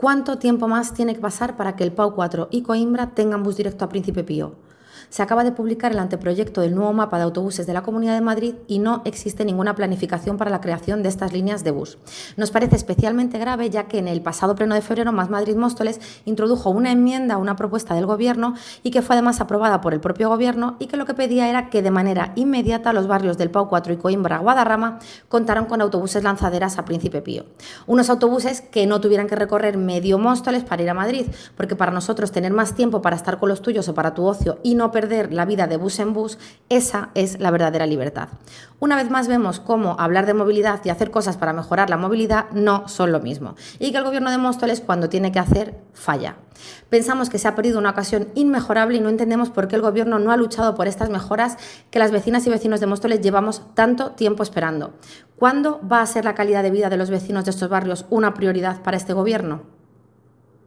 ¿Cuánto tiempo más tiene que pasar para que el Pau 4 y Coimbra tengan bus directo a Príncipe Pío? Se acaba de publicar el anteproyecto del nuevo mapa de autobuses de la Comunidad de Madrid y no existe ninguna planificación para la creación de estas líneas de bus. Nos parece especialmente grave ya que en el pasado pleno de febrero Más Madrid Móstoles introdujo una enmienda a una propuesta del Gobierno y que fue además aprobada por el propio Gobierno y que lo que pedía era que de manera inmediata los barrios del Pau 4 y Coimbra-Guadarrama contaran con autobuses lanzaderas a Príncipe Pío. Unos autobuses que no tuvieran que recorrer medio Móstoles para ir a Madrid, porque para nosotros tener más tiempo para estar con los tuyos o para tu ocio y no perder la vida de bus en bus, esa es la verdadera libertad. Una vez más vemos cómo hablar de movilidad y hacer cosas para mejorar la movilidad no son lo mismo y que el Gobierno de Móstoles cuando tiene que hacer falla. Pensamos que se ha perdido una ocasión inmejorable y no entendemos por qué el Gobierno no ha luchado por estas mejoras que las vecinas y vecinos de Móstoles llevamos tanto tiempo esperando. ¿Cuándo va a ser la calidad de vida de los vecinos de estos barrios una prioridad para este Gobierno?